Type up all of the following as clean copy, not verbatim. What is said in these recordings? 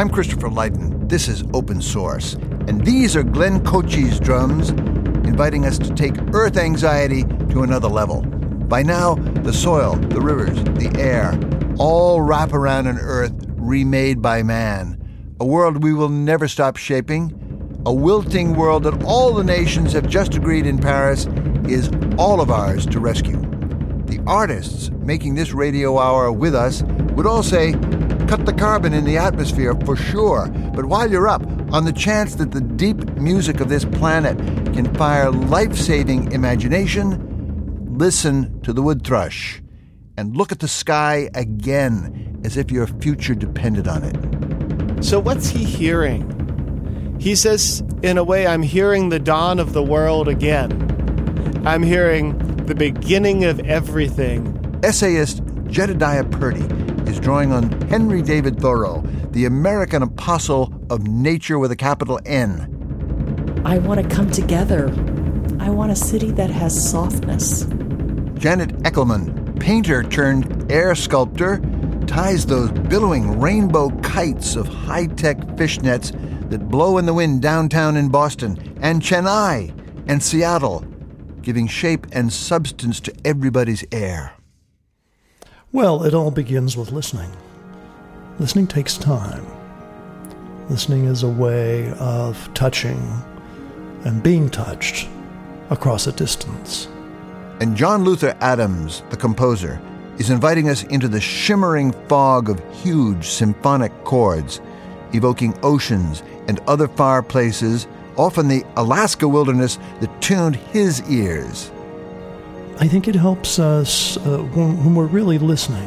I'm Christopher Lydon. This is Open Source. And these are Glenn Cochie's drums, inviting us to take Earth anxiety to another level. By now, the soil, the rivers, the air, all wrap around an Earth remade by man. A world we will never stop shaping. A wilting world that all the nations have just agreed in Paris is all of ours to rescue. The artists making this radio hour with us would all say, cut the carbon in the atmosphere for sure. But while you're up, on the chance that the deep music of this planet can fire life-saving imagination, listen to the wood thrush and look at the sky again as if your future depended on it. So what's he hearing? He says, in a way, I'm hearing the dawn of the world again. I'm hearing the beginning of everything. Essayist Jedediah Purdy is drawing on Henry David Thoreau, the American apostle of nature with a capital N. I want to come together. I want a city that has softness. Janet Eckelman, painter turned air sculptor, ties those billowing rainbow kites of high-tech fishnets that blow in the wind downtown in Boston and Chennai and Seattle, giving shape and substance to everybody's air. Well, it all begins with listening. Listening takes time. Listening is a way of touching and being touched across a distance. And John Luther Adams, the composer, is inviting us into the shimmering fog of huge symphonic chords, evoking oceans and other far places, often the Alaska wilderness that tuned his ears. I think it helps us when we're really listening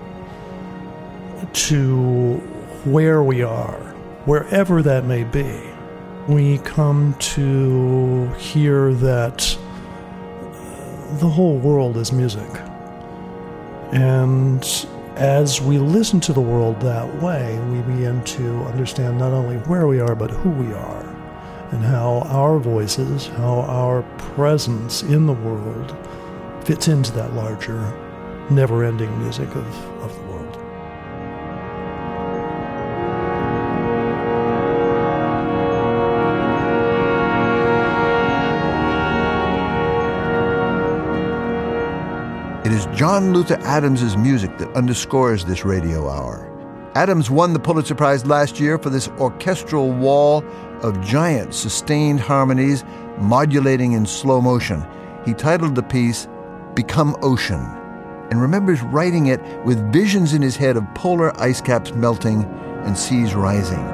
to where we are, wherever that may be. We come to hear that the whole world is music. And as we listen to the world that way, we begin to understand not only where we are, but who we are, and how our voices, how our presence in the world fits into that larger, never-ending music of the world. It is John Luther Adams' music that underscores this radio hour. Adams won the Pulitzer Prize last year for this orchestral wall of giant sustained harmonies modulating in slow motion. He titled the piece Become Ocean, and remembers writing it with visions in his head of polar ice caps melting and seas rising.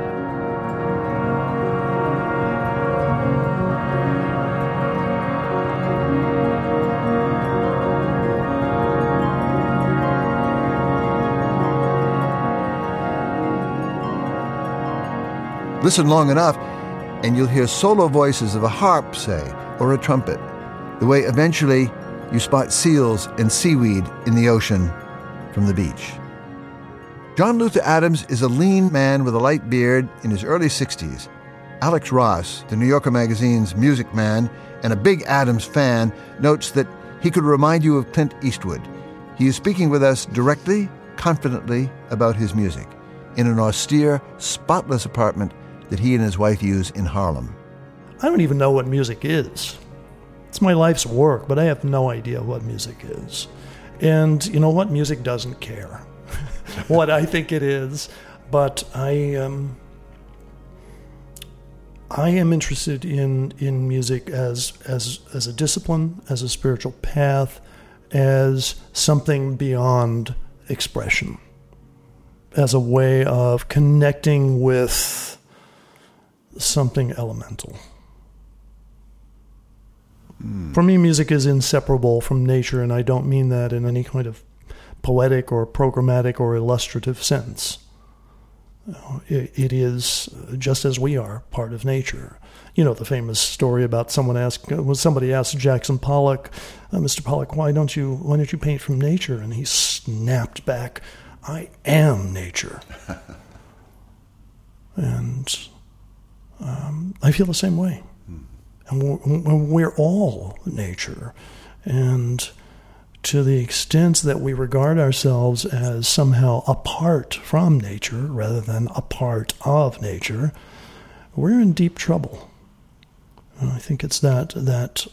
Listen long enough, and you'll hear solo voices of a harp, say, or a trumpet, the way eventually you spot seals and seaweed in the ocean from the beach. John Luther Adams is a lean man with a light beard in his early 60s. Alex Ross, the New Yorker magazine's music man and a big Adams fan, notes that he could remind you of Clint Eastwood. He is speaking with us directly, confidently about his music in an austere, spotless apartment that he and his wife use in Harlem. I don't even know what music is. It's my life's work, but I have no idea what music is. And you know what? Music doesn't care what I think it is. But I am interested in music as a discipline, as a spiritual path, as something beyond expression, as a way of connecting with something elemental. For me, music is inseparable from nature, and I don't mean that in any kind of poetic or programmatic or illustrative sense. It is, just as we are, part of nature. You know the famous story about somebody asked Jackson Pollock, Mr. Pollock, why don't you paint from nature? And he snapped back, I am nature. And I feel the same way. And we're all nature. And to the extent that we regard ourselves as somehow apart from nature rather than a part of nature, we're in deep trouble. And I think it's that's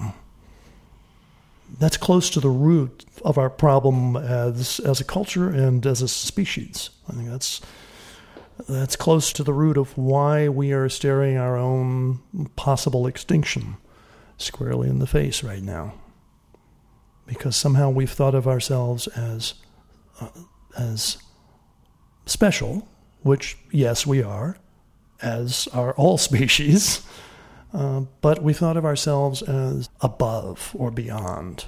close to the root of our problem as a culture and as a species. I think that's close to the root of why we are staring our own possible extinction squarely in the face right now. Because somehow we've thought of ourselves as special, which, yes, we are, as are all species, but we thought of ourselves as above or beyond.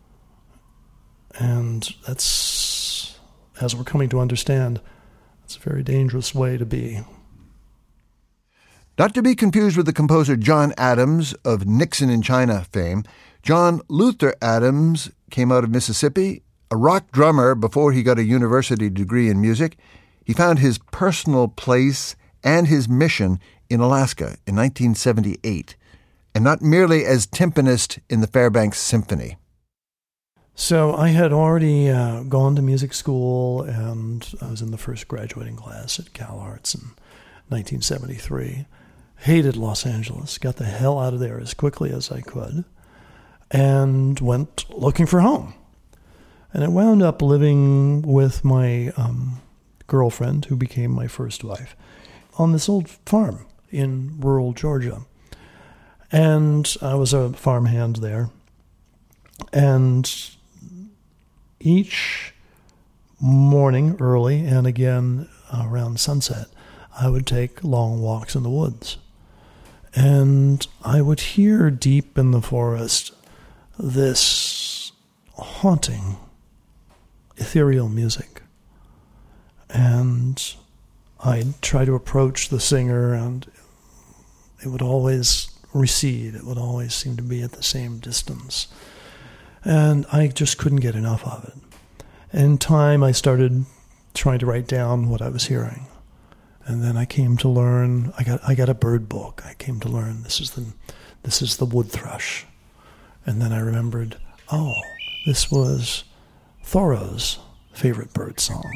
And that's, as we're coming to understand, it's a very dangerous way to be. Not to be confused with the composer John Adams of Nixon in China fame, John Luther Adams came out of Mississippi, a rock drummer before he got a university degree in music. He found his personal place and his mission in Alaska in 1978, and not merely as timpanist in the Fairbanks Symphony. So I had already gone to music school, and I was in the first graduating class at Cal Arts in 1973. Hated Los Angeles, got the hell out of there as quickly as I could, and went looking for home. And I wound up living with my girlfriend, who became my first wife, on this old farm in rural Georgia. And I was a farmhand there. And each morning early and again around sunset, I would take long walks in the woods. And I would hear deep in the forest this haunting, ethereal music. And I'd try to approach the singer, and it would always recede. It would always seem to be at the same distance. And I just couldn't get enough of it. In time, I started trying to write down what I was hearing. And then I came to learn, I got a bird book. I came to learn this is the wood thrush. And then I remembered, oh, this was Thoreau's favorite bird song.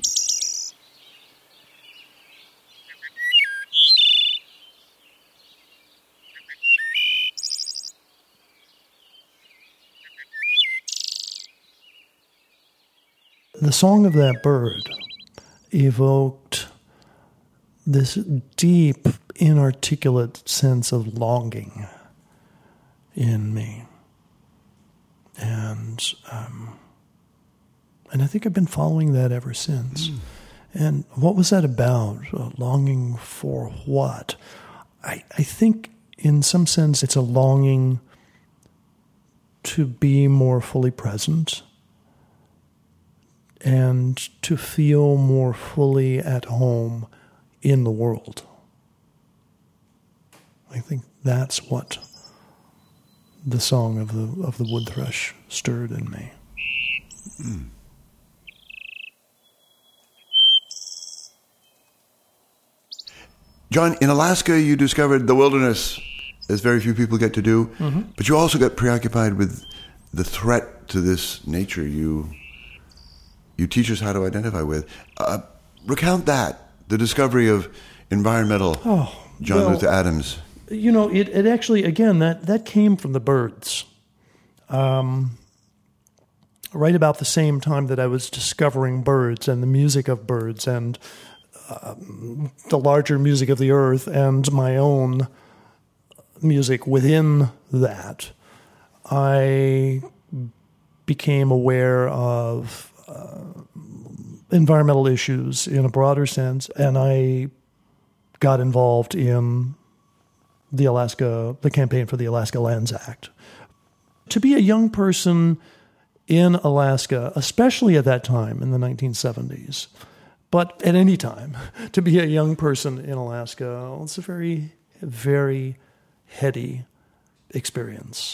The song of that bird evoked this deep, inarticulate sense of longing in me. And I think I've been following that ever since. And what was that about? Longing for what? I think in some sense it's a longing to be more fully present and to feel more fully at home in the world. I think that's what the song of the wood thrush stirred in me. Mm. John, in Alaska, you discovered the wilderness, as very few people get to do, but you also got preoccupied with the threat to this nature you teach us how to identify with. Recount that, the discovery of environmental John Luther Adams. You know, it actually, again, that came from the birds. Right about the same time that I was discovering birds and the music of birds and the larger music of the earth and my own music within that, I became aware of environmental issues in a broader sense, and I got involved in the campaign for the Alaska Lands Act. To be a young person in Alaska, especially at that time in the 1970s, but at any time, to be a young person in Alaska, it's a very, very heady experience.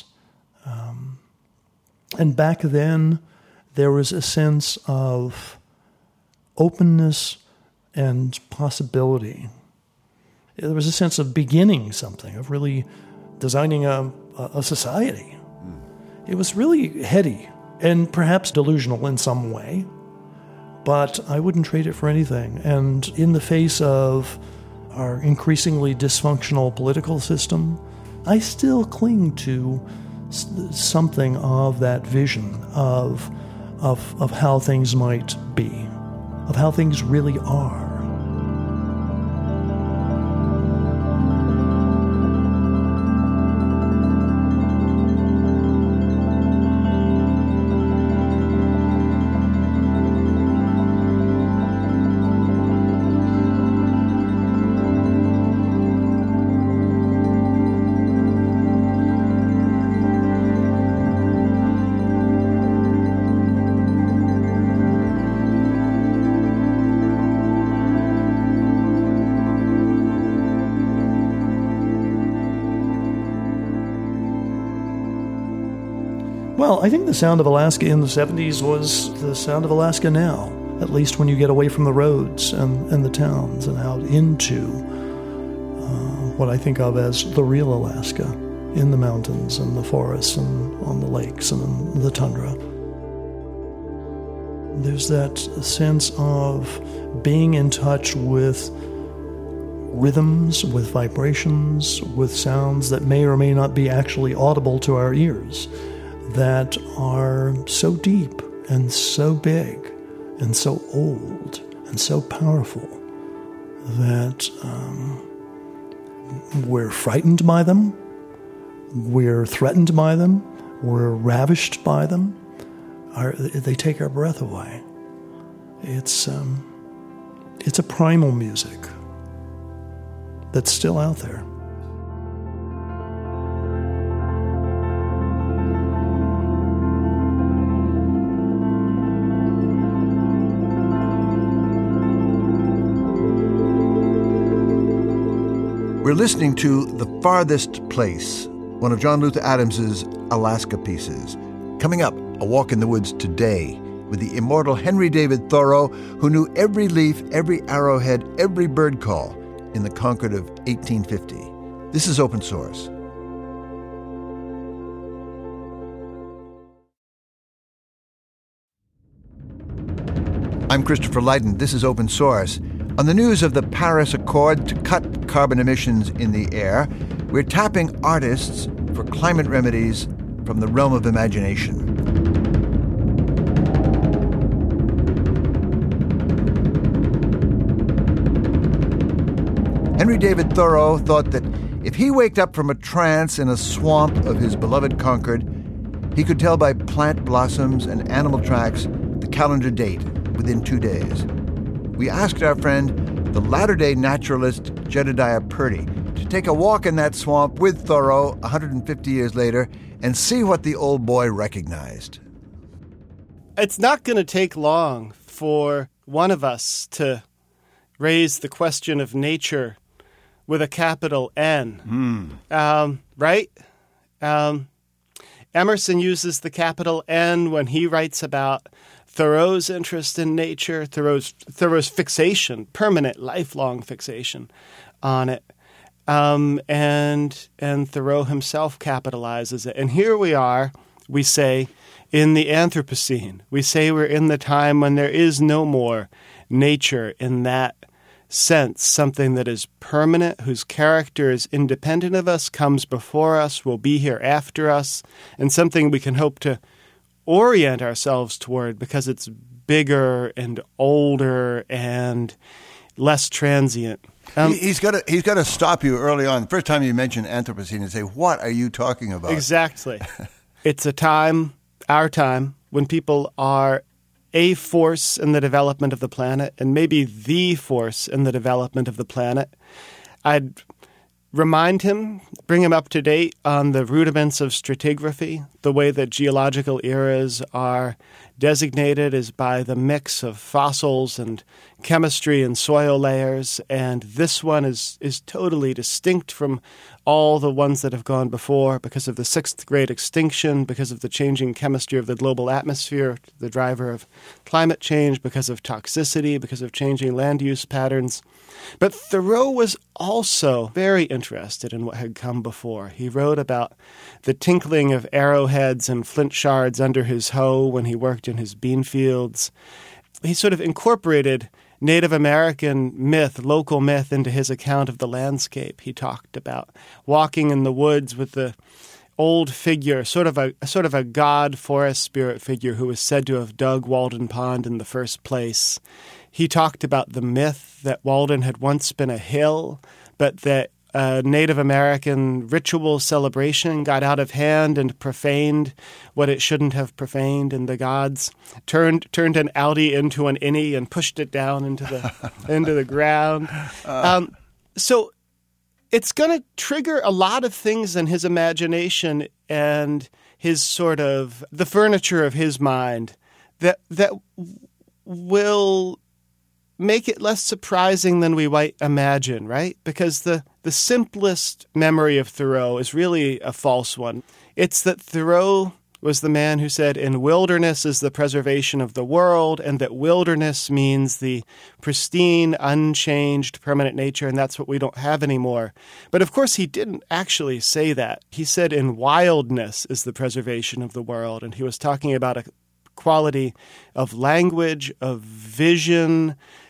And back then, there was a sense of openness and possibility. There was a sense of beginning something, of really designing a society. It was really heady and perhaps delusional in some way, but I wouldn't trade it for anything. And in the face of our increasingly dysfunctional political system, I still cling to something of that vision of how things might be, of how things really are. Well, I think the sound of Alaska in the 70s was the sound of Alaska now, at least when you get away from the roads and the towns and out into what I think of as the real Alaska, in the mountains and the forests and on the lakes and in the tundra. There's that sense of being in touch with rhythms, with vibrations, with sounds that may or may not be actually audible to our ears, that are so deep and so big and so old and so powerful that we're frightened by them, we're threatened by them, we're ravished by them. They take our breath away. It's a primal music that's still out there. We're listening to The Farthest Place, one of John Luther Adams's Alaska pieces. Coming up, a walk in the woods today with the immortal Henry David Thoreau, who knew every leaf, every arrowhead, every bird call in the Concord of 1850. This is Open Source. I'm Christopher Lydon. This is Open Source. On the news of the Paris Accord to cut carbon emissions in the air, we're tapping artists for climate remedies from the realm of imagination. Henry David Thoreau thought that if he waked up from a trance in a swamp of his beloved Concord, he could tell by plant blossoms and animal tracks the calendar date within 2 days. We asked our friend, the latter-day naturalist Jedediah Purdy, to take a walk in that swamp with Thoreau 150 years later and see what the old boy recognized. It's not going to take long for one of us to raise the question of nature with a capital N. Right? Emerson uses the capital N when he writes about Thoreau's interest in nature, Thoreau's fixation, permanent, lifelong fixation on it. And Thoreau himself capitalizes it. And here we are, we say, in the Anthropocene. We say we're in the time when there is no more nature in that sense, something that is permanent, whose character is independent of us, comes before us, will be here after us, and something we can hope to orient ourselves toward because it's bigger and older and less transient. He's got to stop you early on. The first time you mention Anthropocene and say, what are you talking about? Exactly. It's a time, our time, when people are a force in the development of the planet and maybe the force in the development of the planet. I'd remind him, bring him up to date on the rudiments of stratigraphy. The way that geological eras are designated is by the mix of fossils and chemistry and soil layers, and this one is totally distinct from all the ones that have gone before, because of the sixth great extinction, because of the changing chemistry of the global atmosphere, the driver of climate change, because of toxicity, because of changing land use patterns. But Thoreau was also very interested in what had come before. He wrote about the tinkling of arrowheads and flint shards under his hoe when he worked in his bean fields. He sort of incorporated Native American myth, local myth, into his account of the landscape. He talked about walking in the woods with the old figure, sort of a god forest spirit figure who was said to have dug Walden Pond in the first place. He talked about the myth that Walden had once been a hill, but that Native American ritual celebration got out of hand and profaned what it shouldn't have profaned, and the gods turned an outie into an innie and pushed it down into the ground. So it's going to trigger a lot of things in his imagination and his sort of the furniture of his mind that will make it less surprising than we might imagine, right? Because the simplest memory of Thoreau is really a false one. It's that Thoreau was the man who said, in wilderness is the preservation of the world, and that wilderness means the pristine, unchanged, permanent nature, and that's what we don't have anymore. But of course, he didn't actually say that. He said in wildness is the preservation of the world, and he was talking about a quality of language, of vision,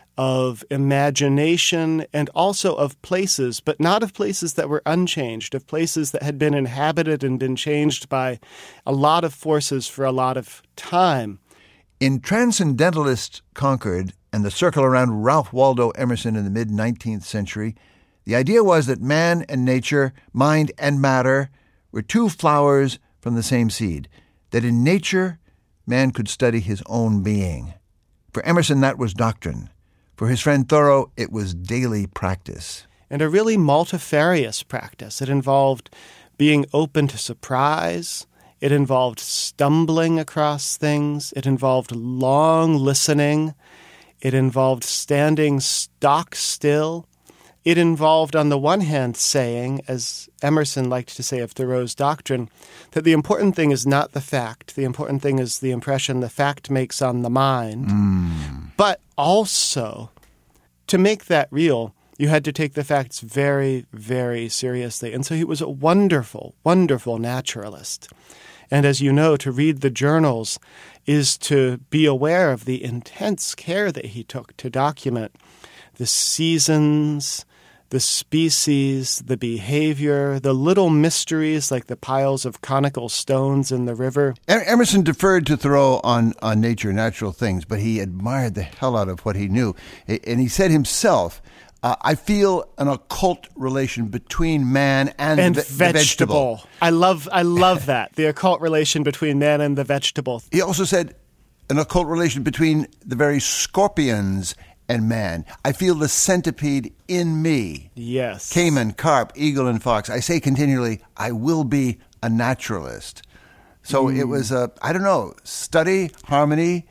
of imagination, and also of places, but not of places that were unchanged, of places that had been inhabited and been changed by a lot of forces for a lot of time. In Transcendentalist Concord and the circle around Ralph Waldo Emerson in the mid-19th century, the idea was that man and nature, mind and matter, were two flowers from the same seed, that in nature, man could study his own being. For Emerson, that was doctrine. For his friend Thoreau, it was daily practice. And a really multifarious practice. It involved being open to surprise. It involved stumbling across things. It involved long listening. It involved standing stock still. It involved, on the one hand, saying, as Emerson liked to say of Thoreau's doctrine, that the important thing is not the fact. The important thing is the impression the fact makes on the mind. But also, to make that real, you had to take the facts very, very seriously. And so he was a wonderful, wonderful naturalist. And as you know, to read the journals is to be aware of the intense care that he took to document the seasons, the species, the behavior, the little mysteries like the piles of conical stones in the river. Emerson deferred to Thoreau on nature, natural things, but he admired the hell out of what he knew. And he said himself, I feel an occult relation between man and the vegetable. I love that, the occult relation between man and the vegetable. He also said an occult relation between the very scorpions and man. I feel the centipede in me. Yes. Cayman, carp, eagle, and fox. I say continually, I will be a naturalist. So it was study, harmony,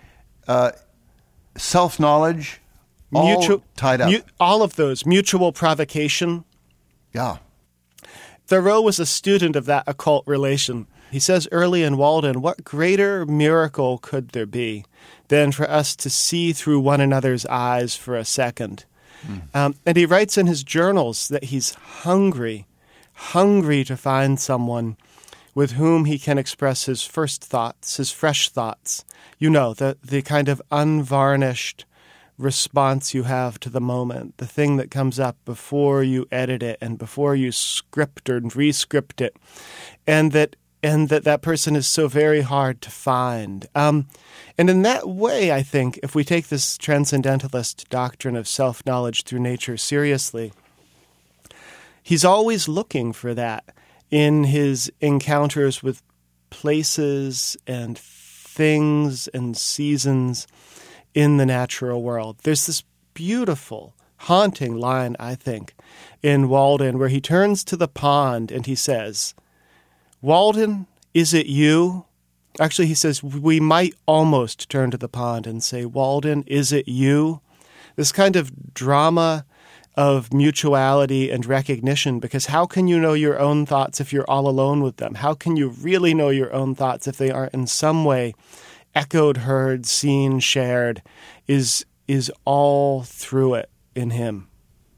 self-knowledge, all tied up. All of those. Mutual provocation. Yeah. Thoreau was a student of that occult relation. He says early in Walden, what greater miracle could there be than for us to see through one another's eyes for a second? And he writes in his journals that he's hungry to find someone with whom he can express his first thoughts, his fresh thoughts. You know, the kind of unvarnished response you have to the moment, the thing that comes up before you edit it and before you script or re-script it, and that person is so very hard to find. And in that way, I think, if we take this transcendentalist doctrine of self-knowledge through nature seriously, he's always looking for that in his encounters with places and things and seasons in the natural world. There's this beautiful, haunting line, I think, in Walden where he turns to the pond and he says, Walden, is it you? Actually, he says, we might almost turn to the pond and say, Walden, is it you? This kind of drama of mutuality and recognition, because how can you know your own thoughts if you're all alone with them? How can you really know your own thoughts if they are in some way echoed, heard, seen, shared, is all through it in him?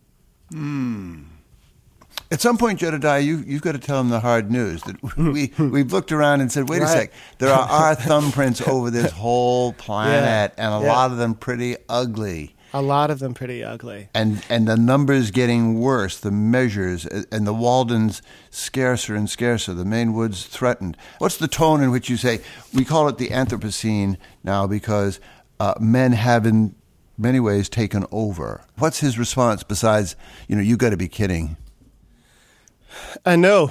At some point, Jedediah, you've got to tell them the hard news that we've looked around and said, wait a sec, there are our thumbprints over this whole planet, and a lot of them pretty ugly. A lot of them pretty ugly. And the numbers getting worse, the measures, and the Waldens scarcer and scarcer, the Maine woods threatened. What's the tone in which you say, we call it the Anthropocene now because men have in many ways taken over? What's his response besides, you got to be kidding? I know.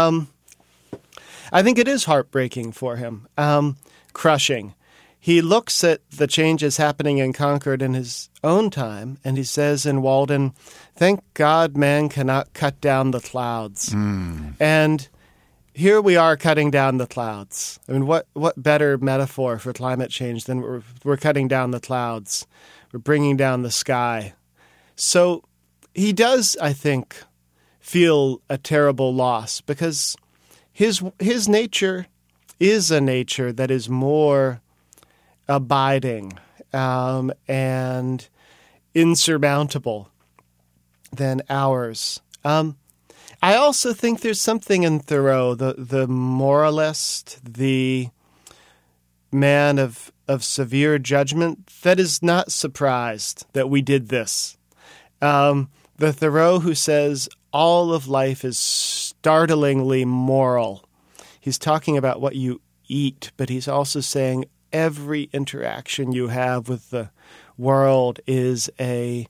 I think it is heartbreaking for him, crushing. He looks at the changes happening in Concord in his own time, and he says in Walden, thank God man cannot cut down the clouds. And here we are cutting down the clouds. I mean, what better metaphor for climate change than we're cutting down the clouds. We're bringing down the sky. So he does, I think, feel a terrible loss because his nature is a nature that is more abiding and insurmountable than ours. I also think there's something in Thoreau, the moralist, the man of severe judgment, that is not surprised that we did this. The Thoreau who says all of life is startlingly moral. He's talking about what you eat, but he's also saying every interaction you have with the world is a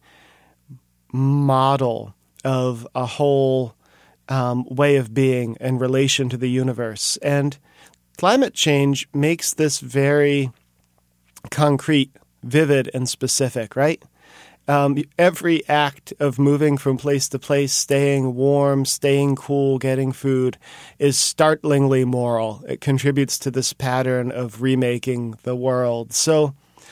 model of a whole way of being in relation to the universe. And climate change makes this very concrete, vivid, and specific, right? Every act of moving from place to place, staying warm, staying cool, getting food is startlingly moral. It contributes to this pattern of remaking the world. So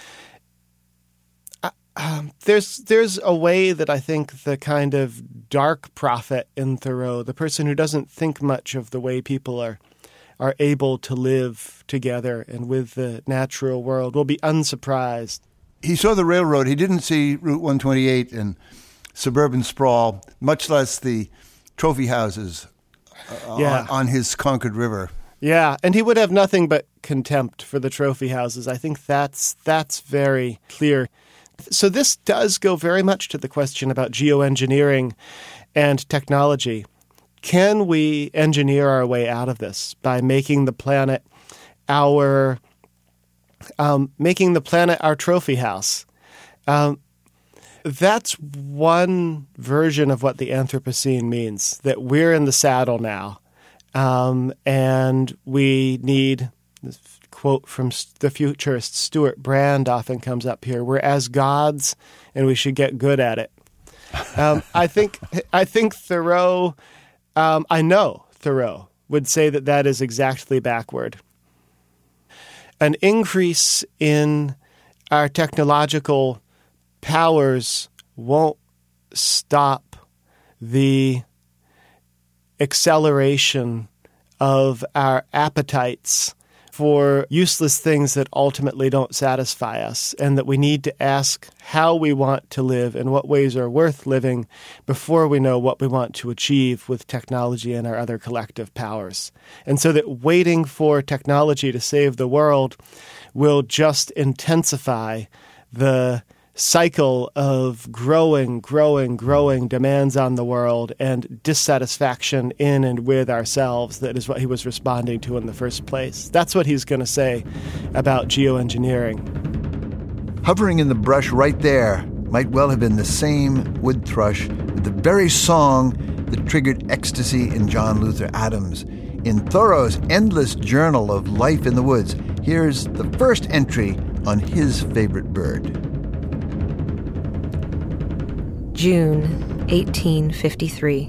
there's a way that I think the kind of dark prophet in Thoreau, the person who doesn't think much of the way people are able to live together and with the natural world, will be unsurprised. He saw the railroad. He didn't see Route 128 and suburban sprawl, much less the trophy houses on his Concord River. Yeah, and he would have nothing but contempt for the trophy houses. I think that's very clear. So this does go very much to the question about geoengineering and technology. Can we engineer our way out of this by making the planet our trophy house? That's one version of what the Anthropocene means, that we're in the saddle now. And we need, this quote from the futurist Stuart Brand often comes up here, we're as gods and we should get good at it. I think Thoreau, I know Thoreau would say that is exactly backward. An increase in our technological powers won't stop the acceleration of our appetites for useless things that ultimately don't satisfy us, and that we need to ask how we want to live and what ways are worth living before we know what we want to achieve with technology and our other collective powers. And so that waiting for technology to save the world will just intensify the cycle of growing demands on the world and dissatisfaction in and with ourselves. That is what he was responding to in the first place. That's what he's going to say about geoengineering. Hovering in the brush right there might well have been the same wood thrush with the very song that triggered ecstasy in John Luther Adams. In Thoreau's endless journal of life in the woods, here's the first entry on his favorite bird. June 1853.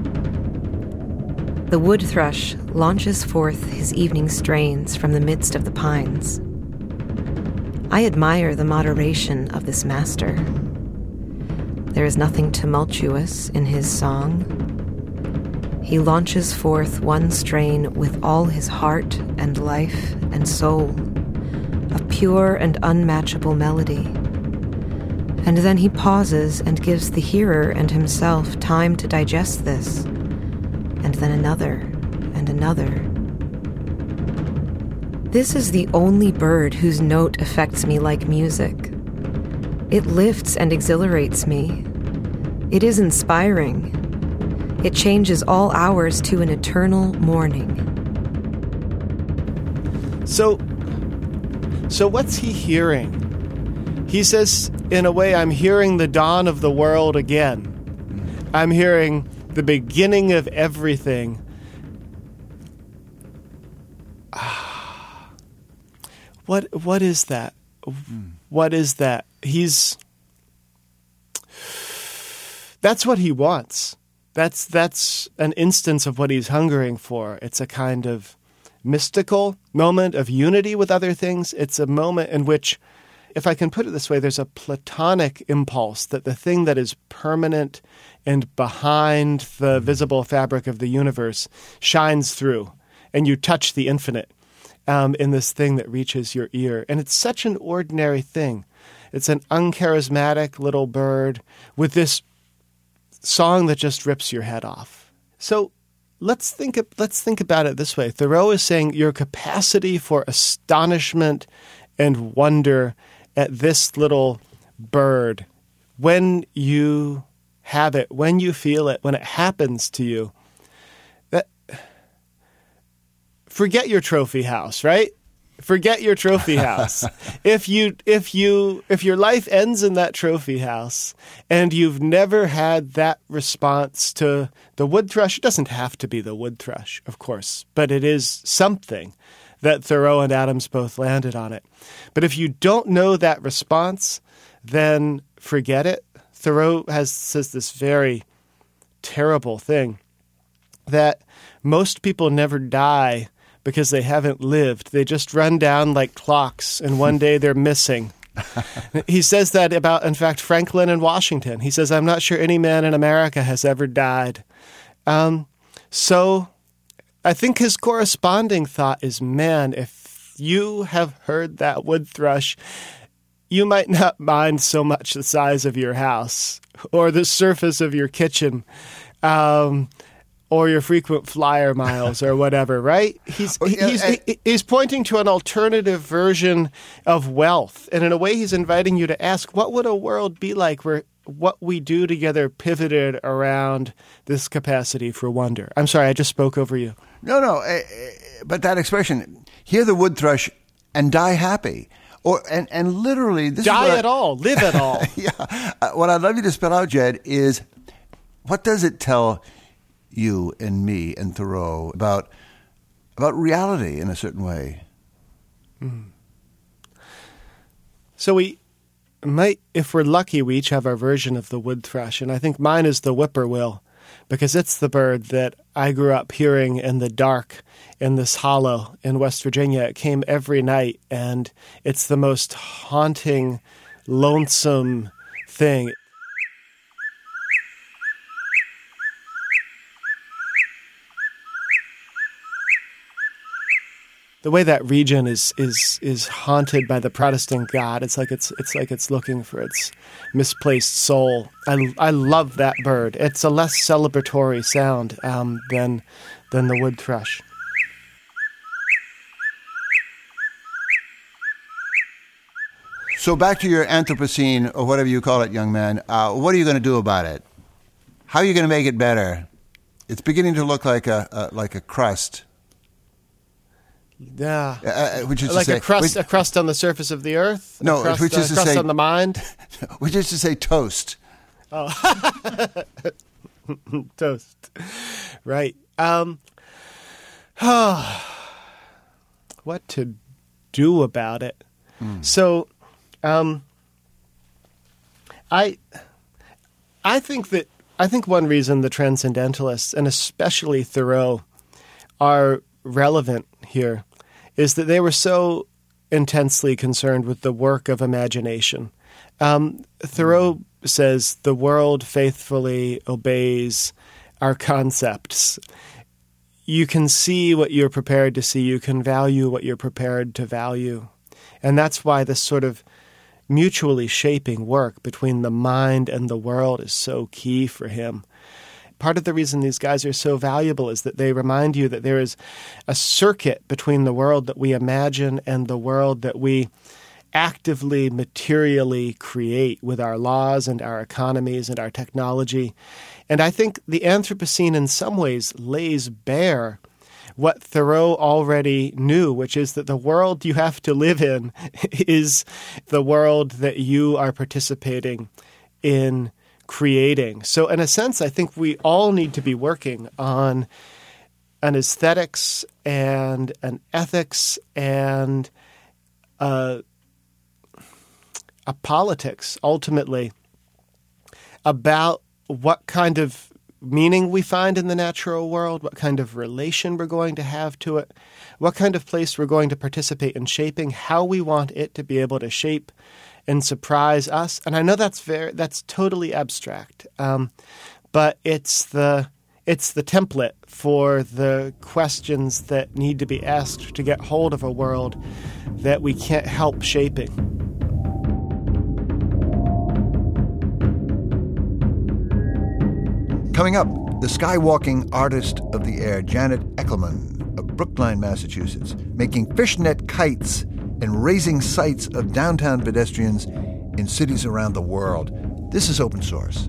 The wood thrush launches forth his evening strains from the midst of the pines. I admire the moderation of this master. There is nothing tumultuous in his song. He launches forth one strain with all his heart and life and soul, a pure and unmatchable melody. And then he pauses and gives the hearer and himself time to digest this, and then another and another. This is the only bird whose note affects me like music. It lifts and exhilarates me. It is inspiring. It changes all hours to an eternal morning. So what's he hearing? He says, in a way, I'm hearing the dawn of the world again. I'm hearing the beginning of everything. What is that? What is that? That's what he wants. That's an instance of what he's hungering for. It's a kind of mystical moment of unity with other things. It's a moment in which, if I can put it this way, there's a Platonic impulse that the thing that is permanent and behind the visible fabric of the universe shines through, and you touch the infinite in this thing that reaches your ear. And it's such an ordinary thing. It's an uncharismatic little bird with this song that just rips your head off. So let's think about it this way. Thoreau is saying your capacity for astonishment and wonder at this little bird, when you have it, when you feel it, when it happens to you, that forget your trophy house, right? Forget your trophy house. If your life ends in that trophy house and you've never had that response to the wood thrush, it doesn't have to be the wood thrush, of course, but it is something that Thoreau and Adams both landed on it. But if you don't know that response, then forget it. Thoreau says this very terrible thing, that most people never die because they haven't lived. They just run down like clocks, and one day they're missing. He says that about, in fact, Franklin and Washington. He says, I'm not sure any man in America has ever died. So I think his corresponding thought is, man, if you have heard that wood thrush, you might not mind so much the size of your house or the surface of your kitchen, or your frequent flyer miles or whatever, right? He's pointing to an alternative version of wealth. And in a way, he's inviting you to ask, what would a world be like where what we do together pivoted around this capacity for wonder? I'm sorry, I just spoke over you. No, but that expression, hear the wood thrush and die happy. And literally, this die is at all, live at all. Yeah. What I'd love you to spell out, Jed, is what does it tell you and me and Thoreau about reality in a certain way? So we might, if we're lucky, we each have our version of the wood thrush, and I think mine is the whippoorwill, because it's the bird that I grew up hearing in the dark in this hollow in West Virginia. It came every night, and it's the most haunting, lonesome thing. The way that region is haunted by the Protestant God, it's like it's looking for its misplaced soul. I love that bird. It's a less celebratory sound than the wood thrush. So back to your Anthropocene, or whatever you call it, young man. What are you going to do about it? How are you going to make it better? It's beginning to look like a crust. Yeah, which is like to say, a crust on the surface of the earth. No, which is to crust say on the mind. Which is to say, toast. Oh, toast. Right. What to do about it? So, I think one reason the Transcendentalists, and especially Thoreau, are relevant here is that they were so intensely concerned with the work of imagination. Thoreau says, the world faithfully obeys our concepts. You can see what you're prepared to see. You can value what you're prepared to value. And that's why this sort of mutually shaping work between the mind and the world is so key for him. Part of the reason these guys are so valuable is that they remind you that there is a circuit between the world that we imagine and the world that we actively, materially create with our laws and our economies and our technology. And I think the Anthropocene in some ways lays bare what Thoreau already knew, which is that the world you have to live in is the world that you are participating in creating. So in a sense, I think we all need to be working on an aesthetics and an ethics and a politics, ultimately, about what kind of meaning we find in the natural world, what kind of relation we're going to have to it, what kind of place we're going to participate in shaping, how we want it to be able to shape and surprise us. And I know that's totally abstract, but it's the template for the questions that need to be asked to get hold of a world that we can't help shaping. Coming up, the skywalking artist of the air, Janet Eckelman of Brookline, Massachusetts, making fishnet kites and raising sights of downtown pedestrians in cities around the world. This is Open Source.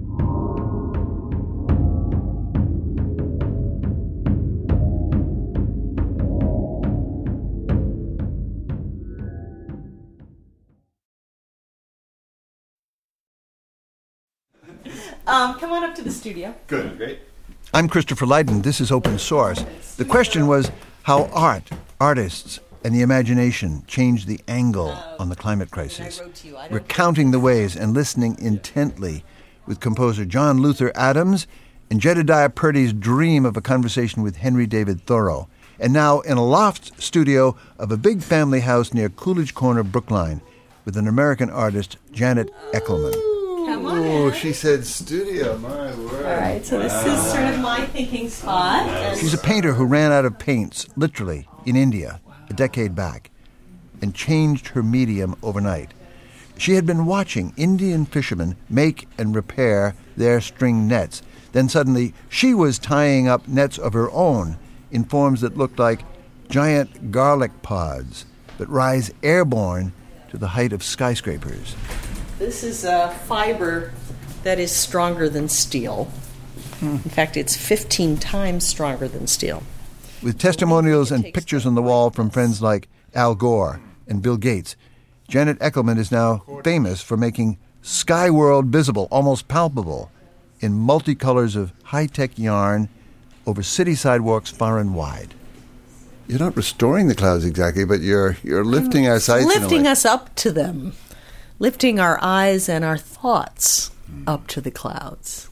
Come on up to the studio. Good, great. I'm Christopher Lydon. This is Open Source. The question was how artists, and the imagination changed the angle on the climate crisis. We're counting the ways and listening intently with composer John Luther Adams and Jedediah Purdy's dream of a conversation with Henry David Thoreau. And now in a loft studio of a big family house near Coolidge Corner, Brookline, with an American artist, Janet Eckelman. Come on Oh, in. she said studio, my word. All right, so this is sort of my thinking spot. And She's a painter who ran out of paints, literally, in India, a decade back, and changed her medium overnight. She had been watching Indian fishermen make and repair their string nets. Then suddenly, she was tying up nets of her own in forms that looked like giant garlic pods that rise airborne to the height of skyscrapers. this is a fiber that is stronger than steel. In fact, it's 15 times stronger than steel. With testimonials and pictures on the wall from friends like Al Gore and Bill Gates, Janet Eckelman is now famous for making Sky World visible, almost palpable, in multicolors of high-tech yarn over city sidewalks far and wide. You're not restoring the clouds exactly, but you're lifting our sights. Lifting us up to them. Lifting our eyes and our thoughts up to the clouds.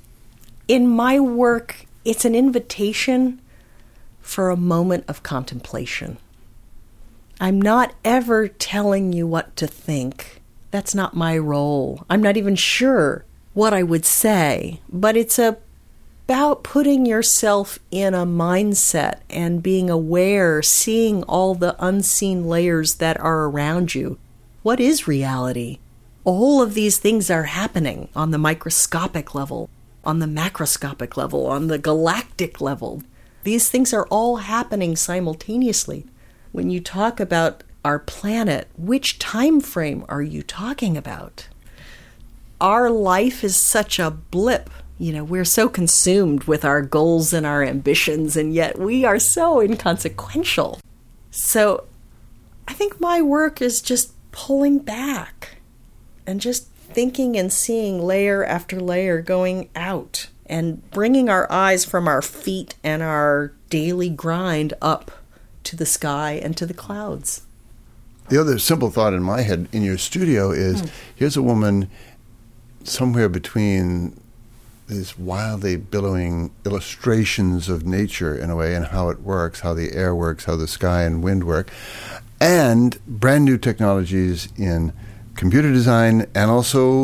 In my work, it's an invitation for a moment of contemplation. I'm not ever telling you what to think. That's not my role. I'm not even sure what I would say, but it's about putting yourself in a mindset and being aware, seeing all the unseen layers that are around you. What is reality? All of these things are happening on the microscopic level, on the macroscopic level, on the galactic level. These things are all happening simultaneously. When you talk about our planet, which time frame are you talking about? Our life is such a blip. You know, we're so consumed with our goals and our ambitions, and yet we are so inconsequential. So I think my work is just pulling back and just thinking and seeing layer after layer going out and bringing our eyes from our feet and our daily grind up to the sky and to the clouds. The other simple thought in my head in your studio is, here's a woman somewhere between these wildly billowing illustrations of nature in a way and how it works, how the air works, how the sky and wind work, and brand new technologies in computer design and also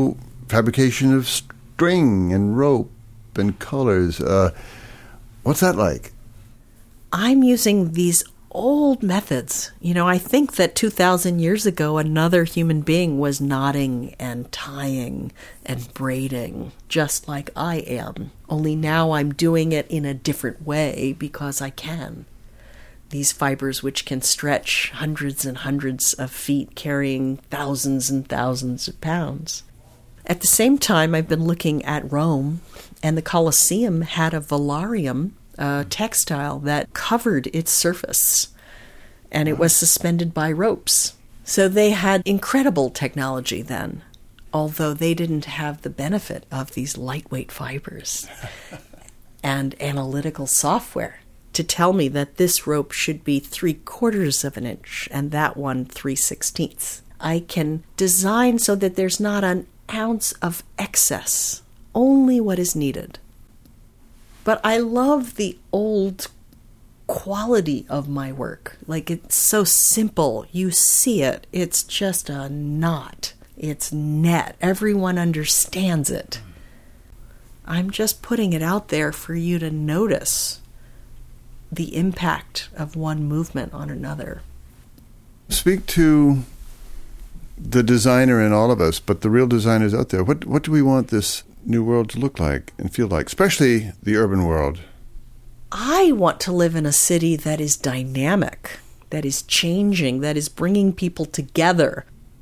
fabrication of string and rope and colors. What's that like? I'm using these old methods. I think that 2,000 years ago, another human being was knotting and tying and braiding, just like I am. Only now I'm doing it in a different way because I can. These fibers which can stretch hundreds and hundreds of feet, carrying thousands and thousands of pounds. At the same time, I've been looking at Rome, and the Colosseum had a velarium, textile that covered its surface, and it was suspended by ropes. So they had incredible technology then, although they didn't have the benefit of these lightweight fibers and analytical software to tell me that this rope should be 3/4 of an inch and that one 3/16. I can design so that there's not an ounce of excess, only what is needed. But I love the old quality of my work. Like, it's so simple. You see it. It's just a knot. It's net. Everyone understands it. I'm just putting it out there for you to notice the impact of one movement on another. Speak to the designer in all of us, but the real designers out there. What do we want this new world to look like and feel like, especially the urban world? I want to live in a city that is dynamic, that is changing, that is bringing people together,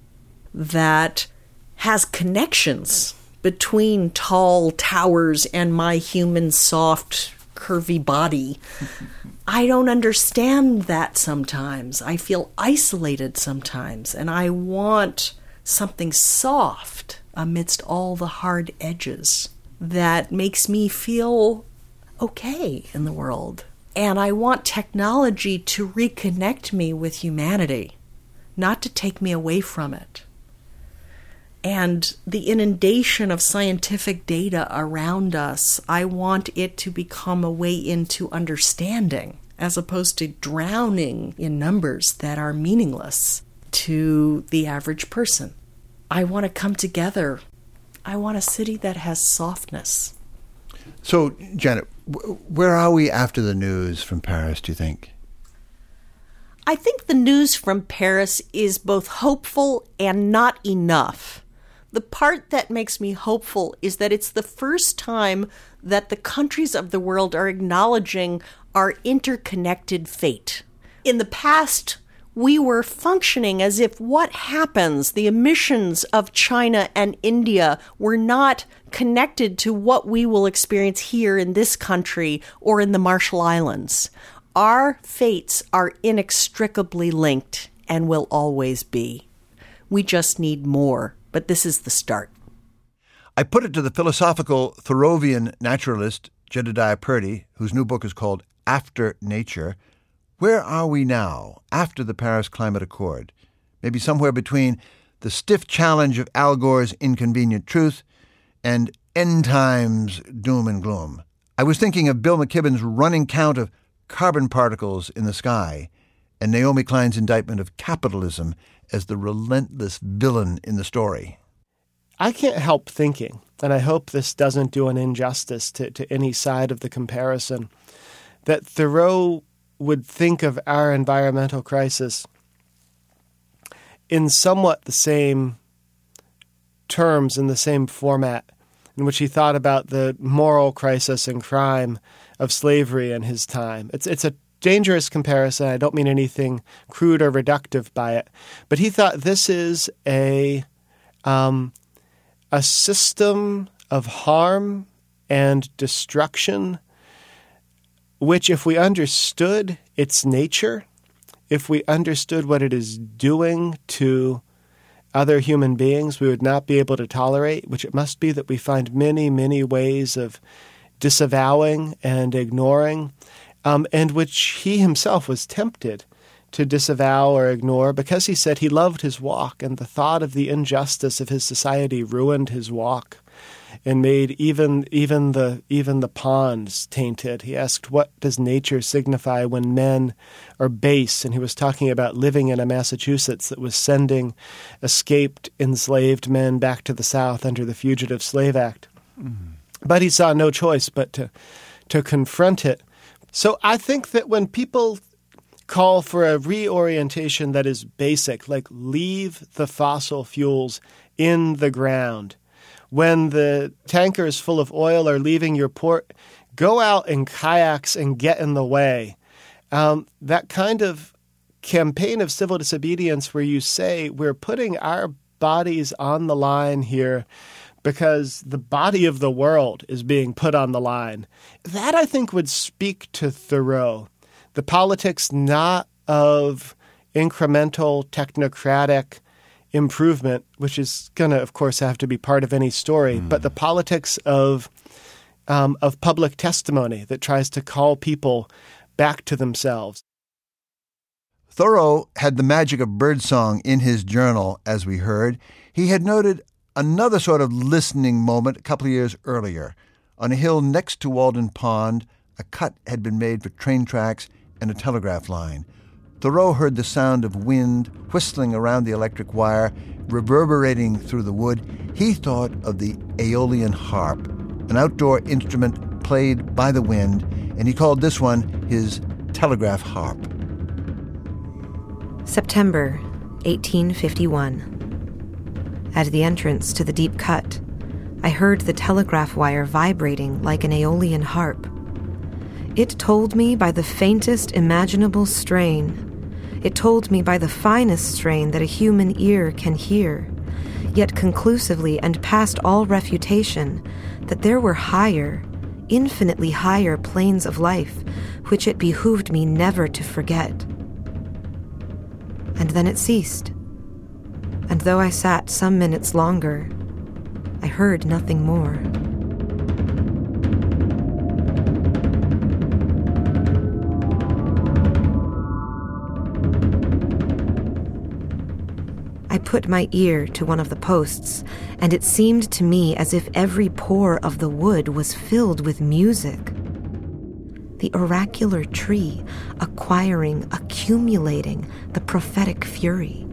that has connections between tall towers and my human, soft, curvy body. I don't understand that sometimes. I feel isolated sometimes, and I want something soft amidst all the hard edges that makes me feel okay in the world. And I want technology to reconnect me with humanity, not to take me away from it. And the inundation of scientific data around us, I want it to become a way into understanding, as opposed to drowning in numbers that are meaningless to the average person. I want to come together. I want a city that has softness. So, Janet, where are we after the news from Paris, do you think? I think the news from Paris is both hopeful and not enough. The part that makes me hopeful is that it's the first time that the countries of the world are acknowledging our interconnected fate. In the past, we were functioning as if what happens, the emissions of China and India, were not connected to what we will experience here in this country or in the Marshall Islands. Our fates are inextricably linked and will always be. We just need more, but this is the start. I put it to the philosophical Thoreauvian naturalist Jedediah Purdy, whose new book is called After Nature. Where are we now, after the Paris Climate Accord? Maybe somewhere between the stiff challenge of Al Gore's Inconvenient Truth and end times doom and gloom. I was thinking of Bill McKibben's running count of carbon particles in the sky and Naomi Klein's indictment of capitalism as the relentless villain in the story. I can't help thinking, and I hope this doesn't do an injustice to any side of the comparison, that Thoreau would think of our environmental crisis in somewhat the same terms, in the same format in which he thought about the moral crisis and crime of slavery in his time. It's a dangerous comparison. I don't mean anything crude or reductive by it. But he thought this is a system of harm and destruction which, if we understood its nature, if we understood what it is doing to other human beings, we would not be able to tolerate, which it must be that we find many, many ways of disavowing and ignoring, and which he himself was tempted to disavow or ignore because he said he loved his walk, and the thought of the injustice of his society ruined his walk. and made even the ponds tainted. He asked, what does nature signify when men are base? And he was talking about living in a Massachusetts that was sending escaped enslaved men back to the South under the Fugitive Slave Act. Mm-hmm. But he saw no choice but to confront it. So I think that when people call for a reorientation that is basic, like leave the fossil fuels in the ground. When the tankers full of oil are leaving your port, go out in kayaks and get in the way. That kind of campaign of civil disobedience where you say we're putting our bodies on the line here because the body of the world is being put on the line. That, I think, would speak to Thoreau. The politics not of incremental, technocratic improvement, which is going to, of course, have to be part of any story, but the politics of public testimony that tries to call people back to themselves. Thoreau had the magic of birdsong in his journal, as we heard. He had noted another sort of listening moment a couple of years earlier. On a hill next to Walden Pond, a cut had been made for train tracks and a telegraph line. Thoreau heard the sound of wind whistling around the electric wire, reverberating through the wood. He thought of the Aeolian harp, an outdoor instrument played by the wind, and he called this one his telegraph harp. September 1851. At the entrance to the deep cut, I heard the telegraph wire vibrating like an Aeolian harp. It told me by the faintest imaginable strain. It told me by the finest strain that a human ear can hear, yet conclusively and past all refutation, that there were higher, infinitely higher planes of life which it behooved me never to forget. And then it ceased, and though I sat some minutes longer, I heard nothing more. I put my ear to one of the posts, and it seemed to me as if every pore of the wood was filled with music. The oracular tree acquiring, accumulating the prophetic fury.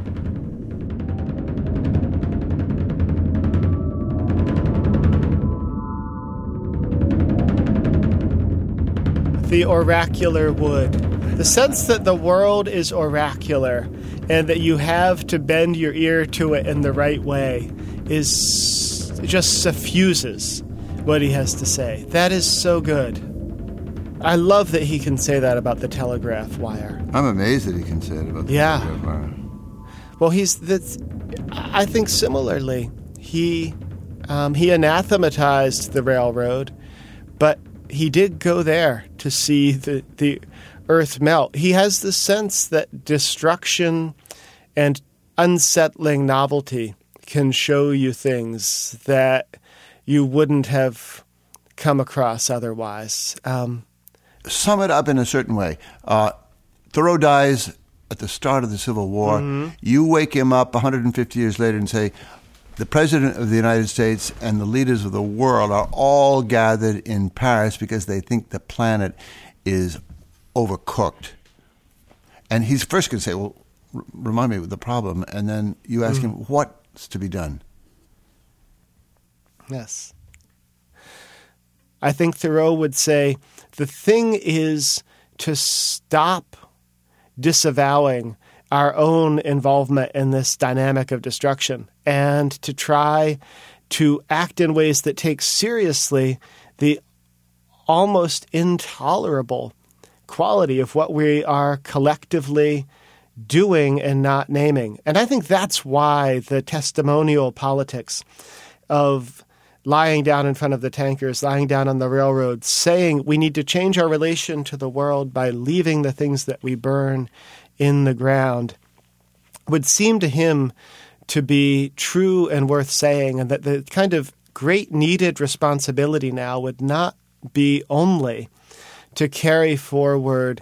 The oracular wood. The sense that the world is oracular and that you have to bend your ear to it in the right way is just suffuses what he has to say. That is so good. I love that he can say that about the telegraph wire. I'm amazed that he can say it about the telegraph wire. Well, I think similarly, he anathematized the railroad, but he did go there to see the earth melt. He has the sense that destruction and unsettling novelty can show you things that you wouldn't have come across otherwise. Sum it up in a certain way. Thoreau dies at the start of the Civil War. Mm-hmm. You wake him up 150 years later and say, the President of the United States and the leaders of the world are all gathered in Paris because they think the planet is overcooked. And he's first going to say, well, remind me of the problem. And then you ask him, what's to be done? Yes. I think Thoreau would say, the thing is to stop disavowing our own involvement in this dynamic of destruction and to try to act in ways that take seriously the almost intolerable quality of what we are collectively doing and not naming. And I think that's why the testimonial politics of lying down in front of the tankers, lying down on the railroad, saying we need to change our relation to the world by leaving the things that we burn in the ground, would seem to him to be true and worth saying, and that the kind of great needed responsibility now would not be only to carry forward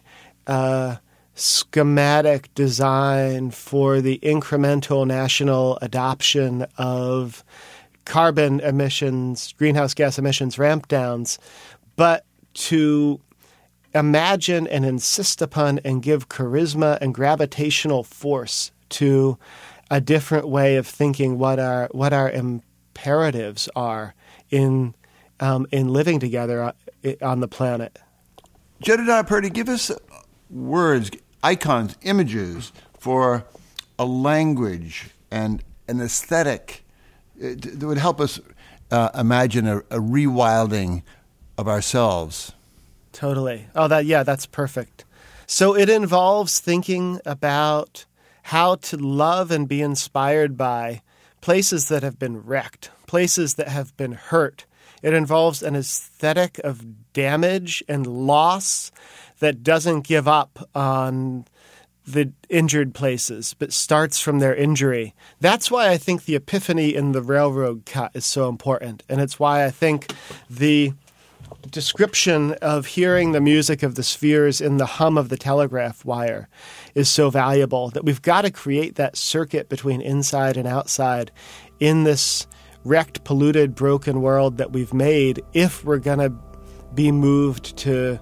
schematic design for the incremental national adoption of carbon emissions, greenhouse gas emissions ramp downs, but to imagine and insist upon and give charisma and gravitational force to a different way of thinking what our imperatives are in living together on the planet. Jedediah Purdy, give us words, icons, images for a language and an aesthetic that would help us imagine a rewilding of ourselves. Totally. Oh, that's perfect. So it involves thinking about how to love and be inspired by places that have been wrecked, places that have been hurt. It involves an aesthetic of damage and loss that doesn't give up on the injured places, but starts from their injury. That's why I think the epiphany in the railroad cut is so important. And it's why I think the description of hearing the music of the spheres in the hum of the telegraph wire is so valuable, that we've got to create that circuit between inside and outside in this wrecked, polluted, broken world that we've made if we're going to be moved to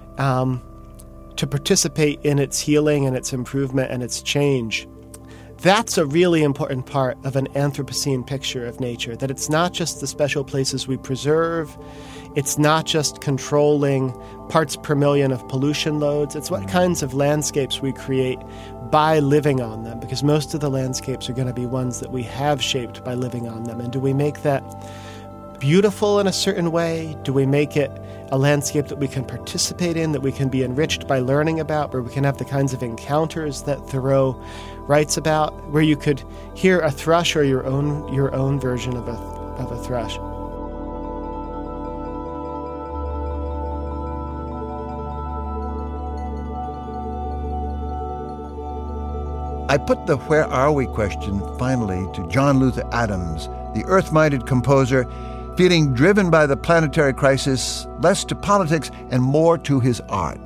participate in its healing and its improvement and its change. That's a really important part of an Anthropocene picture of nature, that it's not just the special places we preserve, it's not just controlling parts per million of pollution loads, it's what kinds of landscapes we create by living on them, because most of the landscapes are going to be ones that we have shaped by living on them. And do we make that beautiful in a certain way? Do we make it a landscape that we can participate in, that we can be enriched by learning about, where we can have the kinds of encounters that Thoreau writes about, where you could hear a thrush or your own version of a thrush? I put the "Where are we?" question finally to John Luther Adams, the earth-minded composer, feeling driven by the planetary crisis, less to politics and more to his art.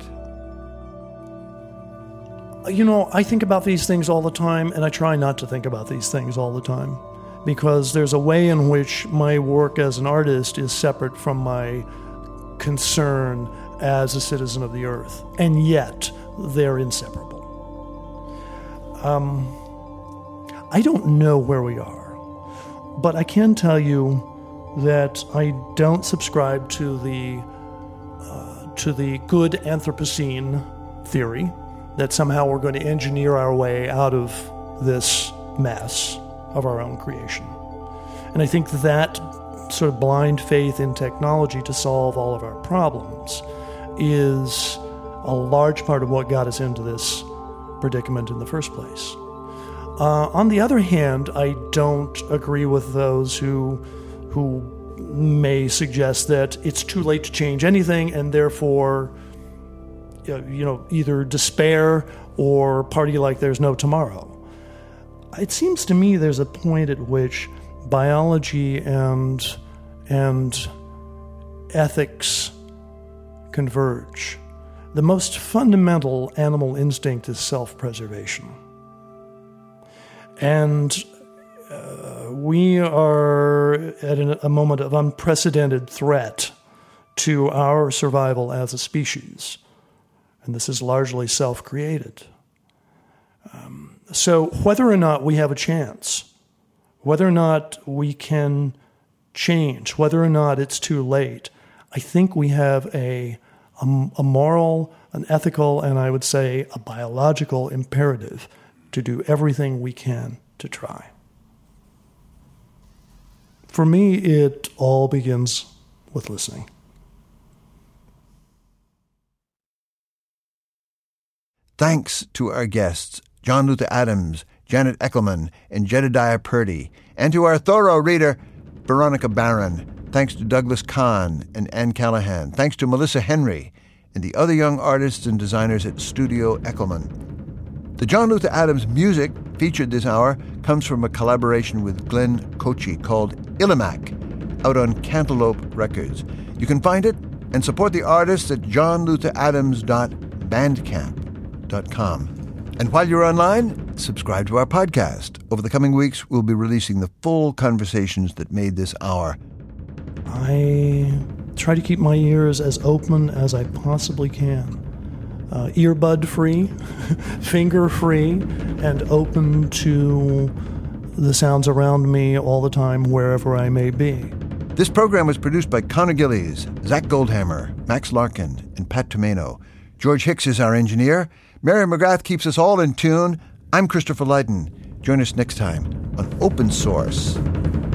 You know, I think about these things all the time, and I try not to think about these things all the time, because there's a way in which my work as an artist is separate from my concern as a citizen of the earth, and yet they're inseparable. I don't know where we are, but I can tell you that I don't subscribe to the good Anthropocene theory, that somehow we're going to engineer our way out of this mess of our own creation. And I think that sort of blind faith in technology to solve all of our problems is a large part of what got us into this predicament in the first place. On the other hand, I don't agree with those who may suggest that it's too late to change anything, and therefore, either despair or party like there's no tomorrow. It seems to me there's a point at which biology and ethics converge. The most fundamental animal instinct is self-preservation. And we are at a moment of unprecedented threat to our survival as a species. And this is largely self-created. So whether or not we have a chance, whether or not we can change, whether or not it's too late, I think we have a moral, an ethical, and I would say a biological imperative to do everything we can to try. For me, it all begins with listening. Thanks to our guests, John Luther Adams, Janet Eckelman, and Jedediah Purdy, and to our thorough reader, Veronica Barron. Thanks to Douglas Kahn and Ann Callahan. Thanks to Melissa Henry and the other young artists and designers at Studio Eckelman. The John Luther Adams music featured this hour comes from a collaboration with Glenn Kochi called Illimac, out on Cantaloupe Records. You can find it and support the artist at johnlutheradams.bandcamp.com. And while you're online, subscribe to our podcast. Over the coming weeks, we'll be releasing the full conversations that made this hour. I try to keep my ears as open as I possibly can. Earbud free, finger free, and open to the sounds around me all the time, wherever I may be. This program was produced by Connor Gillies, Zach Goldhammer, Max Larkin, and Pat Tomeno. George Hicks is our engineer. Mary McGrath keeps us all in tune. I'm Christopher Lydon. Join us next time on Open Source.